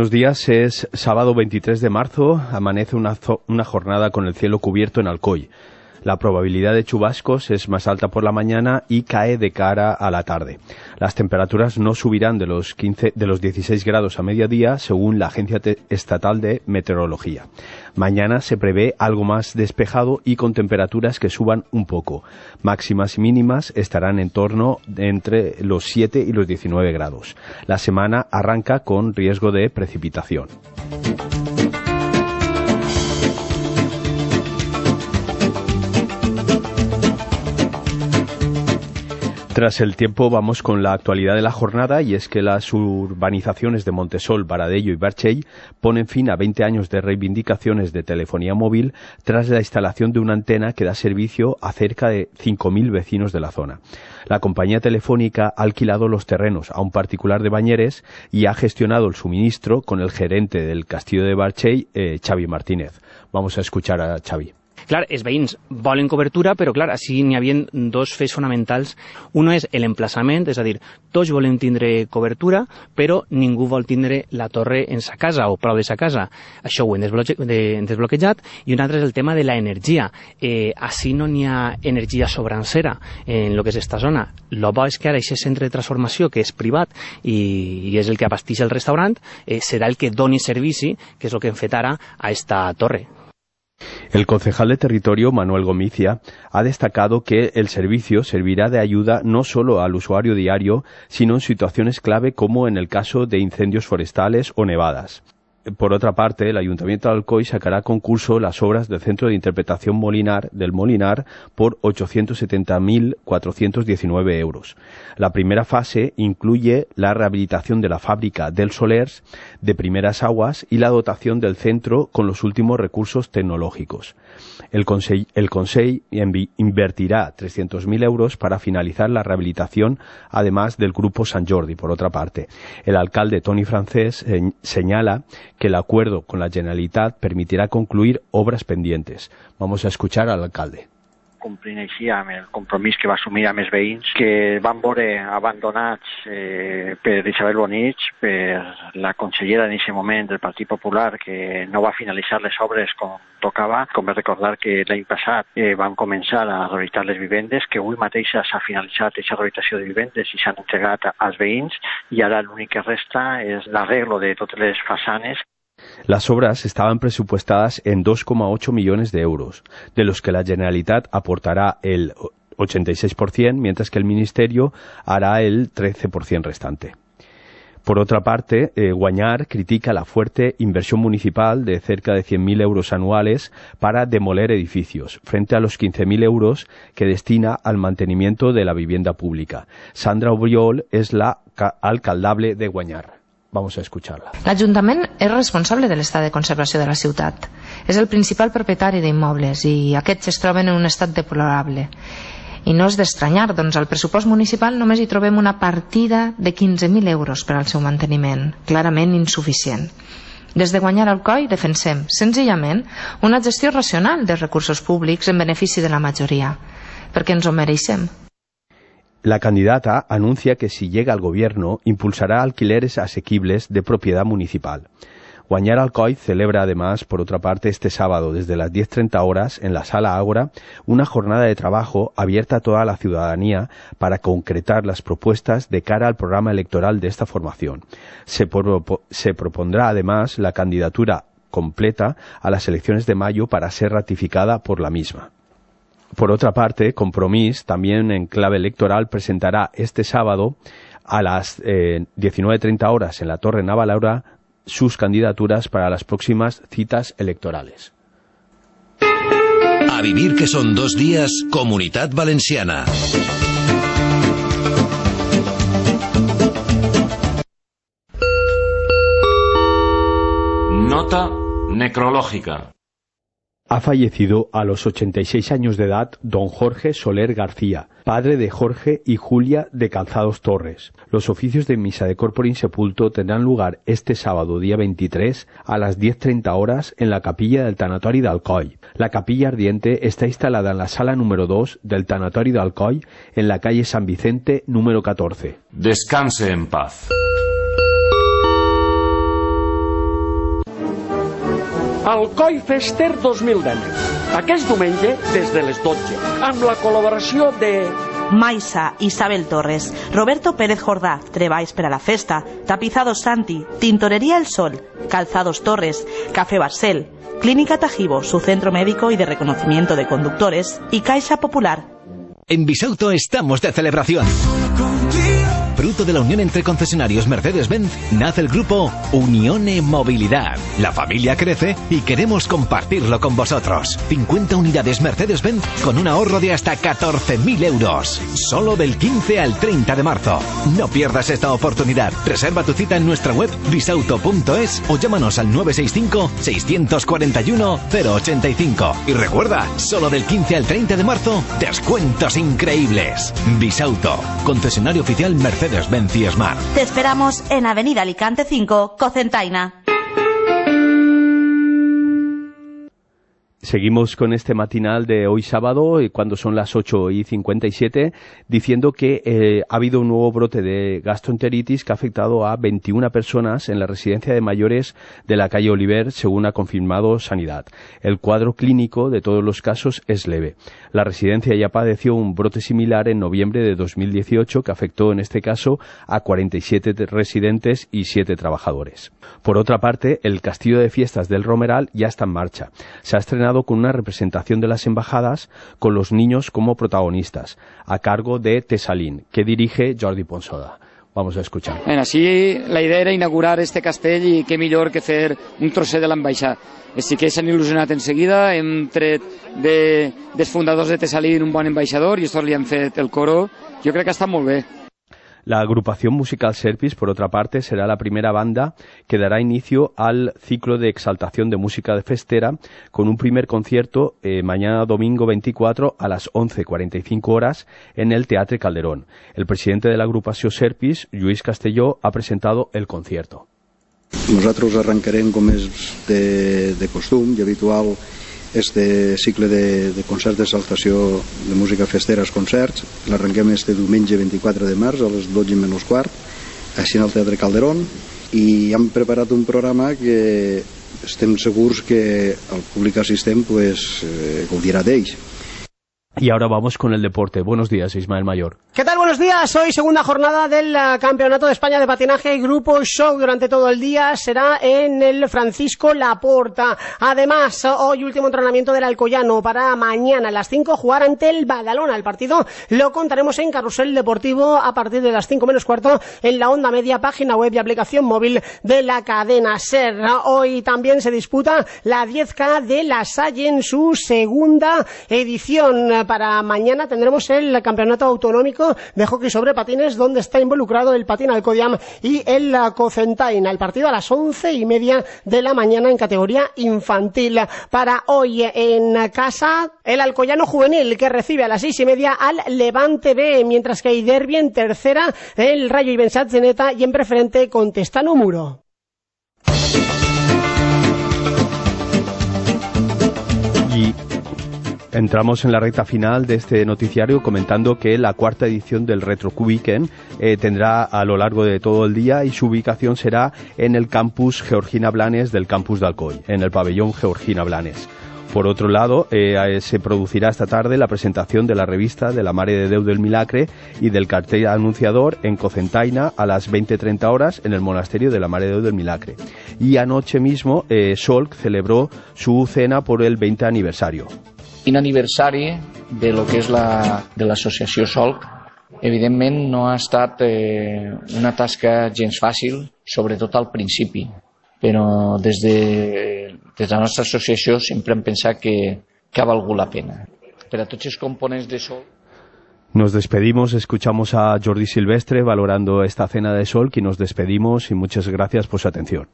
Buenos días, es sábado 23 de marzo, amanece una jornada con el cielo cubierto en Alcoy. La probabilidad de chubascos es más alta por la mañana y cae de cara a la tarde. Las temperaturas no subirán de los 16 grados a mediodía, según la Agencia Estatal de Meteorología. Mañana se prevé algo más despejado y con temperaturas que suban un poco. Máximas y mínimas estarán en torno entre los 7 y los 19 grados. La semana arranca con riesgo de precipitación. Tras el tiempo vamos con la actualidad de la jornada, y es que las urbanizaciones de Montesol, Baradello y Barchell ponen fin a 20 años de reivindicaciones de telefonía móvil tras la instalación de una antena que da servicio a cerca de 5.000 vecinos de la zona. La compañía telefónica ha alquilado los terrenos a un particular de Bañeres y ha gestionado el suministro con el gerente del Castillo de Barchell, Xavi Martínez. Vamos a escuchar a Xavi. Clar, els veïns volen cobertura, però clar, així n'hi havia dos fets fonamentals. Uno és l'emplaçament, és a dir, tots volem tindre cobertura, però ningú vol tindre la torre en sa casa o prop de sa casa. Això ho hem desbloquejat. I un altre és el tema de l'energia. Així no n'hi ha energia sobrancera en el que és esta zona. Lo bo és que ara aquest centre de transformació, que és privat i és el que abasteix el restaurant, serà el que doni servici, que és el que hem fet ara a esta torre. El concejal de Territorio, Manuel Gomicia, ha destacado que el servicio servirá de ayuda no solo al usuario diario, sino en situaciones clave como en el caso de incendios forestales o nevadas. Por otra parte, el Ayuntamiento de Alcoy sacará a concurso las obras del Centro de Interpretación del Molinar por 870.419 euros. La primera fase incluye la rehabilitación de la fábrica del Solers de Primeras Aguas y la dotación del centro con los últimos recursos tecnológicos. El Consell invertirá 300.000 euros para finalizar la rehabilitación, además del Grupo Sant Jordi. Por otra parte, el alcalde Toni Francés señala que el acuerdo con la Generalitat permitirà concluir obres pendientes. Vamos a escuchar al alcalde. Complint així amb el compromís que va assumir amb els veïns, que van veure abandonats per Isabel Bonich, per la consellera en aquest moment del Partit Popular, que no va finalitzar les obres com tocava. Convé recordar que l'any passat van començar a rehabilitar les vivendes, que avui mateix s'ha finalitzat aquesta rehabilitació de vivendes i s'han entregat als veïns, i ara l'únic que resta és l'arreglo de totes les façanes. Las obras estaban presupuestadas en 2,8 millones de euros, de los que la Generalitat aportará el 86%, mientras que el Ministerio hará el 13% restante. Por otra parte, Guanyar critica la fuerte inversión municipal de cerca de 100.000 euros anuales para demoler edificios, frente a los 15.000 euros que destina al mantenimiento de la vivienda pública. Sandra Obriol es la alcaldable de Guanyar. Vamos a escucharla. L'Ajuntament és responsable de l'estat de conservació de la ciutat. És el principal propietari d'immobles i aquests es troben en un estat deplorable. I no és d'estranyar, doncs al pressupost municipal només hi trobem una partida de 15.000 euros per al seu manteniment, clarament insuficient. Des de Guanyar Alcoy defensem, senzillament, una gestió racional dels recursos públics en benefici de la majoria, perquè ens ho mereixem. La candidata anuncia que si llega al gobierno impulsará alquileres asequibles de propiedad municipal. Guanyar Alcoy celebra además, por otra parte, este sábado desde las 10:30 horas en la Sala Ágora una jornada de trabajo abierta a toda la ciudadanía para concretar las propuestas de cara al programa electoral de esta formación. Se propondrá además la candidatura completa a las elecciones de mayo para ser ratificada por la misma. Por otra parte, Compromís, también en clave electoral, presentará este sábado a las 19:30 horas en la Torre Navalaura sus candidaturas para las próximas citas electorales. A vivir que son 2 días, Comunitat Valenciana. Nota necrológica. Ha fallecido a los 86 años de edad don Jorge Soler García, padre de Jorge y Julia de Calzados Torres. Los oficios de misa de corpore insepulto tendrán lugar este sábado día 23 a las 10:30 horas en la capilla del Tanatori d'Alcoi. La capilla ardiente está instalada en la sala número 2 del Tanatori d'Alcoi en la calle San Vicente número 14. Descanse en paz. al Coi Fester 2010. Aquest diumenge, des de les 12, amb la col·laboració de Maisa, Isabel Torres, Roberto Pérez Jordá, treballs per a la festa, Tapizados Santi, Tintorería El Sol, Calzados Torres, Café Barcel, Clínica Tajibo, su centro médico y de reconocimiento de conductores, y Caixa Popular. En Bisauto estamos de celebración. Fruto de la unión entre concesionarios Mercedes-Benz, nace el grupo Unione Movilidad. La familia crece y queremos compartirlo con vosotros. 50 unidades Mercedes-Benz con un ahorro de hasta 14.000 euros. Solo del 15 al 30 de marzo. No pierdas esta oportunidad. Reserva tu cita en nuestra web bisauto.es o llámanos al 965-641-085. Y recuerda, solo del 15 al 30 de marzo, descuentos increíbles. Bisauto, concesionario oficial Mercedes-Benz y Smart. Te esperamos en Avenida Alicante 5, Cocentaina. Seguimos con este matinal de hoy sábado, cuando son las 8:57, diciendo que ha habido un nuevo brote de gastroenteritis que ha afectado a 21 personas en la residencia de mayores de la calle Oliver, según ha confirmado Sanidad. El cuadro clínico de todos los casos es leve. La residencia ya padeció un brote similar en noviembre de 2018 que afectó en este caso a 47 residentes y 7 trabajadores. Por otra parte, el Castillo de Fiestas del Romeral ya está en marcha. Se ha estrenado con una representación de las embajadas con los niños como protagonistas, a cargo de Tesalín, que dirige Jordi Ponsoda. Vamos a escuchar. Bueno, sí, la idea era inaugurar este castell i què millor que fer un trosset de l'ambaixada. Sí que s'han il·lusionat en seguida, hem tret dels fundadors de Tesalín un bon ambaixador i estos li han fet el coro. Jo crec que està molt bé. La agrupación musical Serpis, por otra parte, será la primera banda que dará inicio al ciclo de exaltación de música de festera con un primer concierto mañana domingo 24 a las 11:45 horas en el Teatre Calderón. El presidente de la agrupación Serpis, Lluís Castelló, ha presentado el concierto. Nosaltres arrencarem, com és de costum i habitual, este cicle de concerts d'exaltació de música festera als concerts. L'arrenquem este diumenge 24 de març a les 12:15, així en el Teatre Calderón, i hem preparat un programa que estem segurs que el públic assistent gaudirà d'ells. Y ahora vamos con el deporte. Buenos días, Ismael Mayor. ¿Qué tal? Buenos días. Hoy segunda jornada del Campeonato de España de Patinaje y Grupo Show durante todo el día. Será en el Francisco Laporta. Además, hoy último entrenamiento del Alcoyano. Para mañana a las 5 jugar ante el Badalona. El partido lo contaremos en Carrusel Deportivo a partir de las 5:15 en la onda media, página web y aplicación móvil de la cadena SER. Hoy también se disputa la 10K de La Salle en su segunda edición. Para mañana tendremos el campeonato autonómico de hockey sobre patines, donde está involucrado el Patín Alcodiam y el Cocentaina. El partido a las 11:30 de la mañana en categoría infantil. Para hoy en casa, el Alcoyano Juvenil, que recibe a las 6:30 al Levante B, mientras que hay derbi en tercera, el Rayo Ibensat Zeneta, y en preferente Contestano Muro. Y entramos en la recta final de este noticiario comentando que la cuarta edición del Retro Weekend tendrá a lo largo de todo el día, y su ubicación será en el campus Georgina Blanes del campus de Alcoy, en el pabellón Georgina Blanes. Por otro lado, se producirá esta tarde la presentación de la revista de la Mare de Déu del Milagre y del cartel anunciador en Cocentaina a las 20:30 horas en el monasterio de la Mare de Déu del Milagre. Y anoche mismo Solc celebró su cena por el 20 aniversario. Quin aniversari de lo que és de l'associació Solc. Evidentment no ha estat una tasca gens fàcil, sobretot al principi, però des de la nostra associació sempre hem pensat que ha valgut la pena. Per a tots els components de Solc. Nos despedimos, escuchamos a Jordi Silvestre valorando esta cena de Solc y nos despedimos y muchas gracias por su atención.